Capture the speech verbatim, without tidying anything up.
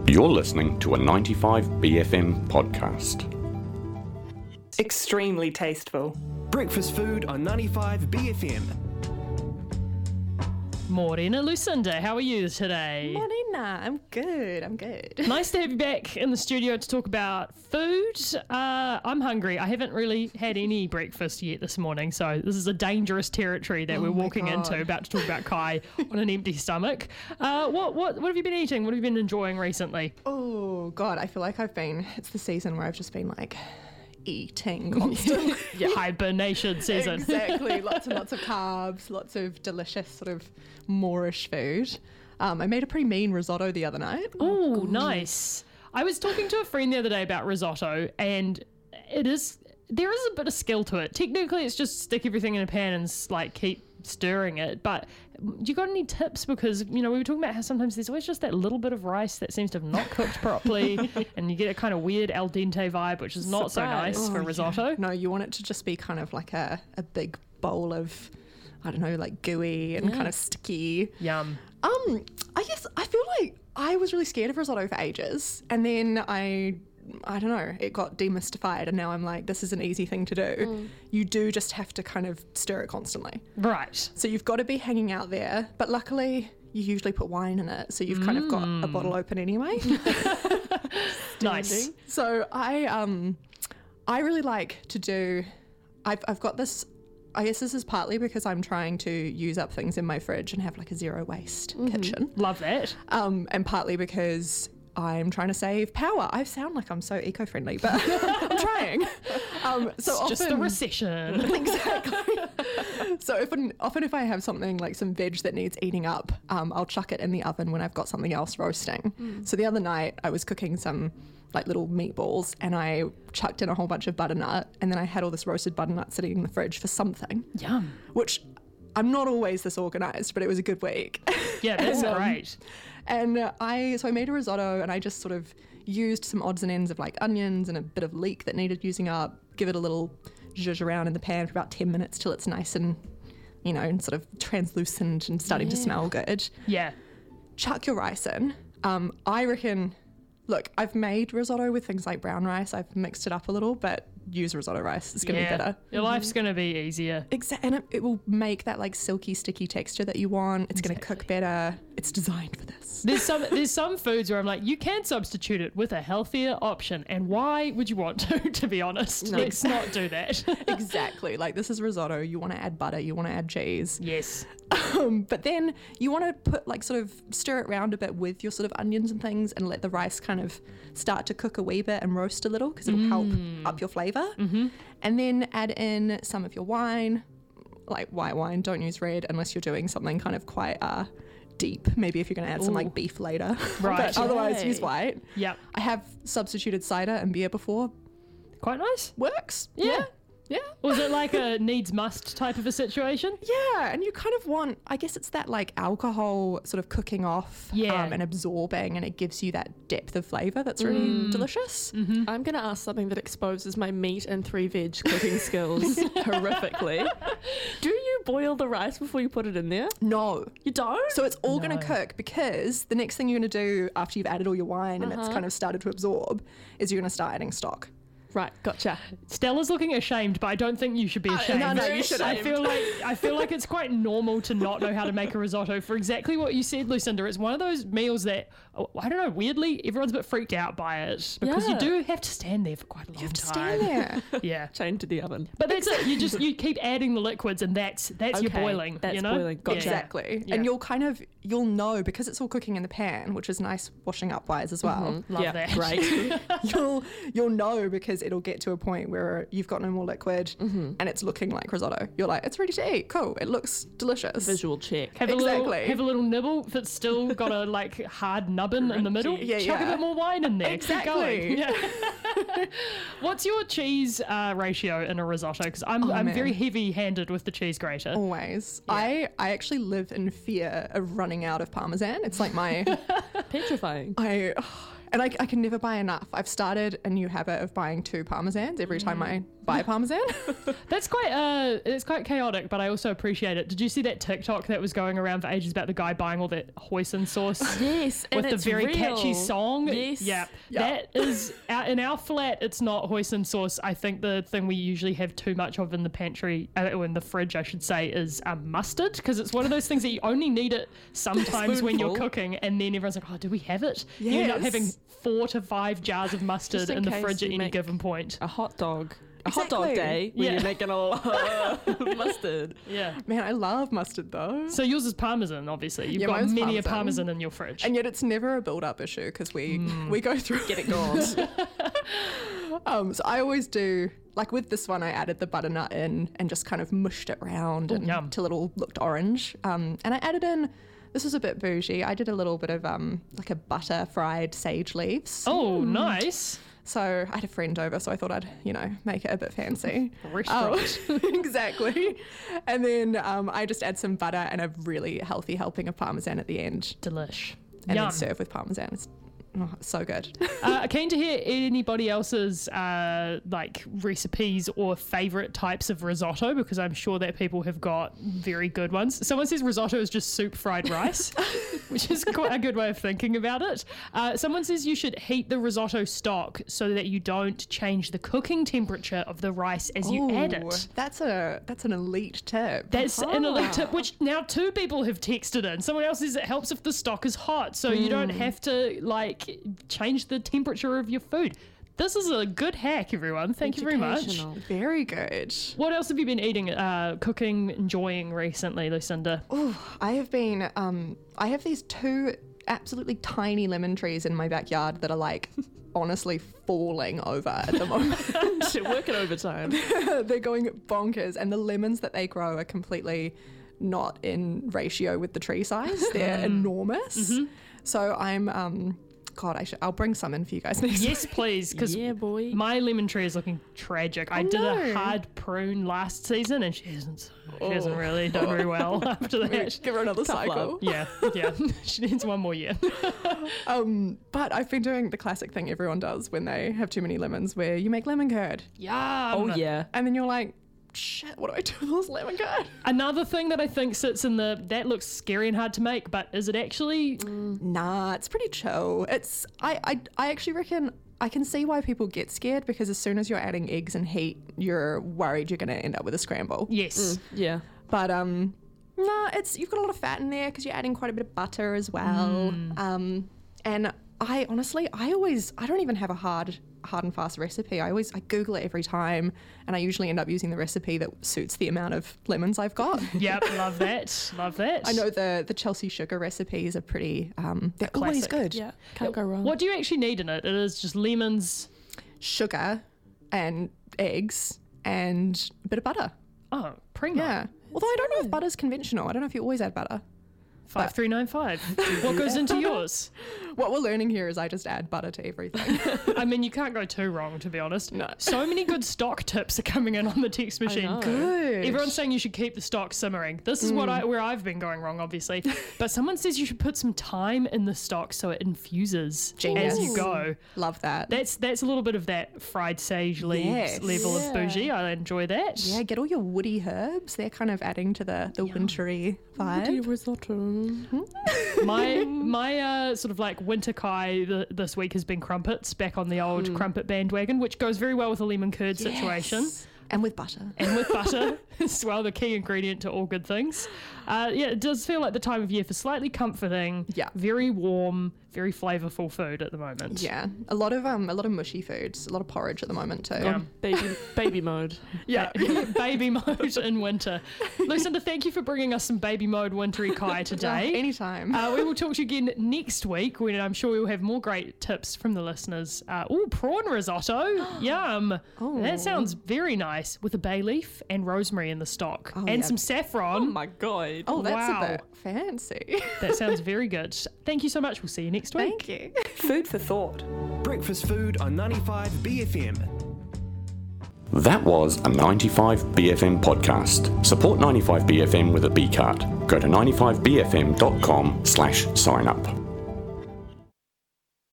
You're listening to a ninety-five B F M podcast. Extremely tasteful. Breakfast food on ninety-five B F M. Morena Lucinda, how are you today? Morena, I'm good, I'm good. Nice to have you back in the studio to talk about food. Uh, I'm hungry. I haven't really had any breakfast yet this morning, so this is a dangerous territory that Oh we're my walking God. into, about to talk about Kai on an empty stomach. Uh, what, what, what have you been eating? What have you been enjoying recently? Oh, God, I feel like I've been, it's the season where I've just been like eating constantly. Yeah, hibernation season. Exactly, lots and lots of carbs, lots of delicious sort of Moorish food. Um, I made a pretty mean risotto the other night. Oh, nice. I was talking to a friend the other day about risotto, and it is there is a bit of skill to it. Technically, it's just stick everything in a pan and like keep stirring it. But you got any tips? Because you know we were talking about how sometimes there's always just that little bit of rice that seems to have not cooked properly, and you get a kind of weird al dente vibe, which is not Surprise. so nice Oh, for yeah. risotto. No, you want it to just be kind of like a, a big bowl of, I don't know, like gooey and Yeah. kind of sticky. Yum. Um, I guess I feel like I was really scared of risotto for ages, and then I, I don't know, it got demystified, and now I'm like, this is an easy thing to do. Mm. You do just have to kind of stir it constantly. Right. So you've got to be hanging out there, but luckily you usually put wine in it, so you've kind of got a bottle open anyway. Nice. So I um I really like to do I've I've got this I guess this is partly because I'm trying to use up things in my fridge and have like a zero waste kitchen. Love that. Um and partly because I'm trying to save power. I sound like I'm so eco-friendly, but I'm trying. Um so It's often just the recession. Exactly. So if often if I have something like some veg that needs eating up, um, I'll chuck it in the oven when I've got something else roasting. So the other night I was cooking some like little meatballs and I chucked in a whole bunch of butternut, and then I had all this roasted butternut sitting in the fridge for something, Yum. which I'm not always this organised, but it was a good week. Yeah, that's Um, great. And uh, I, so I made a risotto, and I just sort of used some odds and ends of like onions and a bit of leek that needed using up, give it a little zhuzh around in the pan for about ten minutes till it's nice and, you know, and sort of translucent and starting to Yeah. smell good. Yeah. Chuck your rice in. Um, I reckon, look, I've made risotto with things like brown rice. I've mixed it up a little, but use risotto rice. It's going to yeah. be better. Your life's going to be easier. Exactly, and it, it will make that like silky, sticky texture that you want. It's going to cook better. It's designed for this. There's some there's some foods where I'm like, you can substitute it with a healthier option, and why would you want to? To be honest, No. let's not do that. Exactly. Like this is risotto. You want to add butter. You want to add cheese. Yes. Um, but then you want to put like sort of stir it around a bit with your sort of onions and things, and let the rice kind of start to cook a wee bit and roast a little because it'll help up your flavour. Mm-hmm. And then add in some of your wine, like white wine. Don't use red unless you're doing something kind of quite uh, deep. Maybe if you're going to add some Ooh. like beef later. Right. But otherwise, Okay. use white. Yep. I have substituted cider and beer before. Quite nice. Works. Yeah. Yeah. Was it like a needs must type of a situation? Yeah, and you kind of want, I guess it's that like alcohol sort of cooking off Yeah. um, and absorbing, and it gives you that depth of flavour that's really Mm. delicious. Mm-hmm. I'm going to ask something that exposes my meat and three veg cooking skills horrifically. Do you boil the rice before you put it in there? No. You don't? So it's all going No. to cook, because the next thing you're going to do after you've added all your wine and it's Uh-huh. kind of started to absorb is you're going to start adding stock. Right, gotcha. Stella's looking ashamed, but I don't think you should be Uh, ashamed. no, no, you I shouldn't. feel like I feel like it's quite normal to not know how to make a risotto for exactly what you said, Lucinda. It's one of those meals that oh, I don't know. Weirdly, everyone's a bit freaked out by it because Yeah. you do have to stand there for quite a long You have to time. stand there. Yeah, Chained to the oven. but that's it. You just you keep adding the liquids, and that's that's your Okay, boiling. that's you know? boiling. Gotcha. Exactly. Yeah. And you'll kind of, you'll know, because it's all cooking in the pan, which is nice washing up wise as well. Love Yeah, that. Great. you'll you'll know, because it'll get to a point where you've got no more liquid Mm-hmm. and it's looking like risotto. You're like, it's ready to eat. Cool. It looks delicious. Visual check. Have a little Exactly. have a little nibble if it's still got a like hard nubbin in the middle. Yeah, Chuck yeah. a bit more wine in there. Exactly. Keep going. Yeah. What's your cheese uh, ratio in a risotto? Because I'm Oh, I'm man. very heavy-handed with the cheese grater. Always. I, I actually live in fear of running out of Parmesan. It's like my, Petrifying. I, and I, I can never buy enough. I've started a new habit of buying two Parmesans every time I buy Parmesan. That's quite uh, it's quite chaotic, but I also appreciate it. Did you see that TikTok that was going around for ages about the guy buying all that hoisin sauce? Yes, and With the it's very real. catchy song. Yes. Yeah. Yeah. That is, our, in our flat, it's not hoisin sauce. I think the thing we usually have too much of in the pantry, uh, or in the fridge, I should say, is um, mustard, because it's one of those things that you only need it sometimes when you're Spoonful. cooking, and then everyone's like, oh, do we have it? You end up Yes. having four to five jars of mustard Just in in the case fridge at you any make- given point. A hot dog. A hot dog Exactly. day when Yeah. you're making a lot of mustard. Yeah. Man, I love mustard though. So yours is parmesan, obviously. You've Yeah, got mine's many a Parmesan. parmesan in your fridge. And yet it's never a build-up issue because we we go through Get it gone. Um, so I always do, like with this one, I added the butternut in and just kind of mushed it around and yum. till it all looked orange. Um, and I added in, this was a bit bougie, I did a little bit of um, like a butter fried sage leaves. oh, nice. So I had a friend over, so I thought I'd, you know, make it a bit fancy. Restaurant. Um, exactly. And then um, I just add some butter and a really healthy helping of Parmesan at the end. Delish. And Yum. then serve with Parmesan. It's oh, so good. Uh, keen to hear anybody else's uh, like recipes or favorite types of risotto, because I'm sure that people have got very good ones. Someone says risotto is just soup fried rice, which is quite a good way of thinking about it. Uh, someone says you should heat the risotto stock so that you don't change the cooking temperature of the rice as you add Ooh, it. That's a that's an elite tip. That's an elite tip, Ah. which now two people have texted in. Someone else says it helps if the stock is hot, so you Hmm. don't have to like change the temperature of your food. This is a good hack, everyone. Thank you very much. Educational. Very good. What else have you been eating, uh, cooking, enjoying recently, Lucinda? Oh, I have been. Um, I have these two absolutely tiny lemon trees in my backyard that are like honestly falling over at the moment. Shit, working overtime. They're going bonkers, and the lemons that they grow are completely not in ratio with the tree size. They're enormous. So I'm. Um, God, I should. I'll bring some in for you guys next. Yes, please, because Yeah, boy. my lemon tree is looking tragic. I Oh, did a no. hard prune last season, and she hasn't. She hasn't really done very well after that. Give her another Tough cycle. love. Yeah, yeah. She needs one more year. Um, but I've been doing the classic thing everyone does when they have too many lemons, where you make lemon curd, Yeah. Oh, yeah. and then you're like, shit, what do I do with this lemon curd? Another thing that I think sits in the that looks scary and hard to make, but is it actually? Nah, it's pretty chill. It's I, I I actually reckon I can see why people get scared, because as soon as you're adding eggs and heat, you're worried you're going to end up with a scramble. Yes. Yeah. But um, nah, it's you've got a lot of fat in there because you're adding quite a bit of butter as well. Um, and I honestly, I always I don't even have a hard hard and fast recipe. I always I Google it every time, and I usually end up using the recipe that suits the amount of lemons I've got. Yep. Love that. Love that. I know the the Chelsea sugar recipes are pretty. Um, they're always classic. good. Yeah. Can't go wrong. What do you actually need in it? It is just lemons. Sugar and eggs and a bit of butter. Oh, primo. Yeah. Although I don't know if butter's conventional. I don't know if you always add butter. Five three nine five. What goes into yours? What we're learning here is I just add butter to everything. I mean, you can't go too wrong, to be honest. No. So many good stock tips are coming in on the text machine. know. Good. Everyone's saying you should keep the stock simmering. This is what I where I've been going wrong, obviously. But someone says you should put some thyme in the stock so it infuses Genius. as you go. Love that. That's that's a little bit of that fried sage leaves Yes. level Yeah. of bougie. I enjoy that. Yeah, get all your woody herbs. They're kind of adding to the, the wintry Woody vibe. risotto. my my uh, sort of like winter kai th- this week has been crumpets, back on the old crumpet bandwagon, which goes very well with a lemon curd situation. Yes. And with butter. And with butter as well, the key ingredient to all good things. Uh, yeah, it does feel like the time of year for slightly comforting, Yeah. very warm, very flavourful food at the moment. Yeah. A lot of um a lot of mushy foods, a lot of porridge at the moment too. Yeah. Baby, baby mode. Yeah. Baby mode in winter. Lucinda, thank you for bringing us some baby mode wintry kai today. Anytime. Uh, we will talk to you again next week when I'm sure we will have more great tips from the listeners. Uh, oh, prawn risotto. Yum. Oh. That sounds very nice with a bay leaf and rosemary in the stock Oh, and yeah. some saffron. Oh my god. oh, that's wow. a bit fancy. That sounds very good. Thank you so much. We'll see you next week. Thank you. Food for thought. Breakfast food on ninety-five B F M. That was a ninety-five B F M podcast. Support ninety-five B F M with a B card. Go to ninety-five B F M dot com slash sign up.